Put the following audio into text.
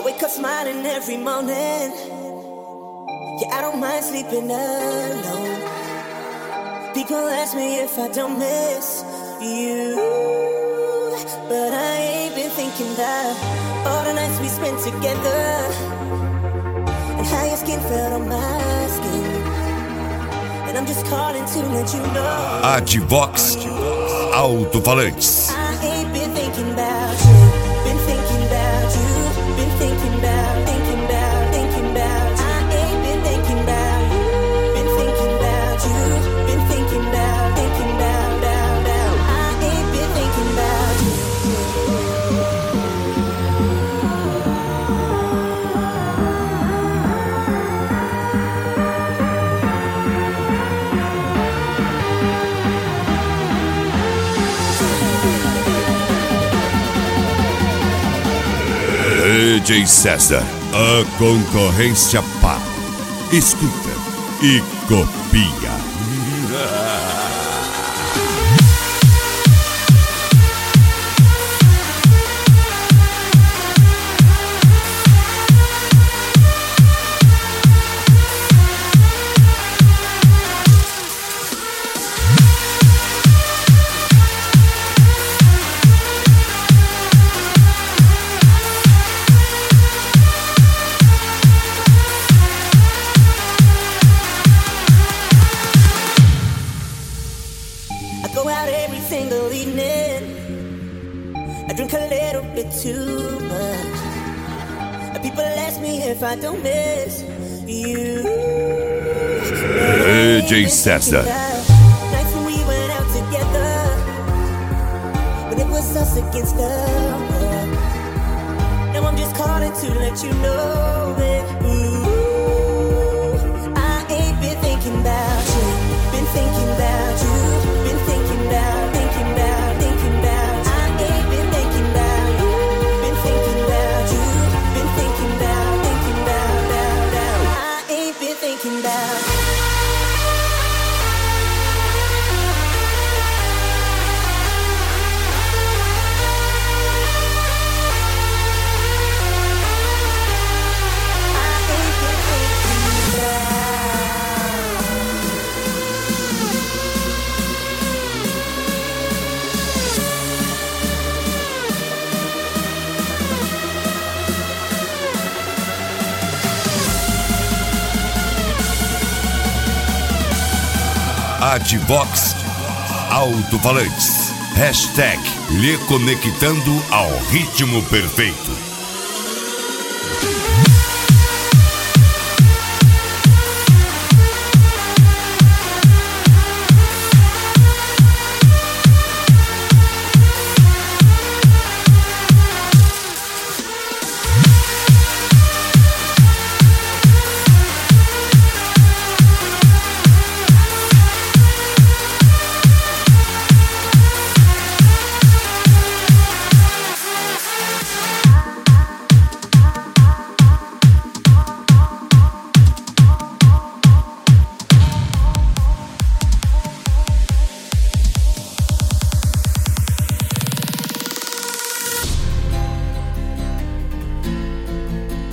wake up smiling every morning. Yeah, I don't mind sleeping alone. People ask me if I don't miss you, but I ain't been thinking that all the nights we spent together and how your skin felt on my skin. And I'm just calling to let you know. Advox Alto-Falantes. I ain't been thinking about you. Been thinking about you. Been thinking about, thinking about, thinking about. I ain't been thinking about you. Been thinking about you. Been thinking about, thinking about, about. I ain't been thinking about you. DJ César, a concorrência pá. Escuta e copia. Go out every single evening. I drink a little bit too much. People ask me if I don't miss you. DJ César. Nights when we went out together, but it was us against the world. Now I'm just calling to let you know that I ain't been thinking about you. Been thinking about you. Been thinking about, thinking about, thinking about. I ain't been thinking about you. Been thinking about you. Been thinking about, thinking about, about. I ain't been thinking about. Advox Alto-Falantes. Hashtag lhe conectando ao ritmo perfeito.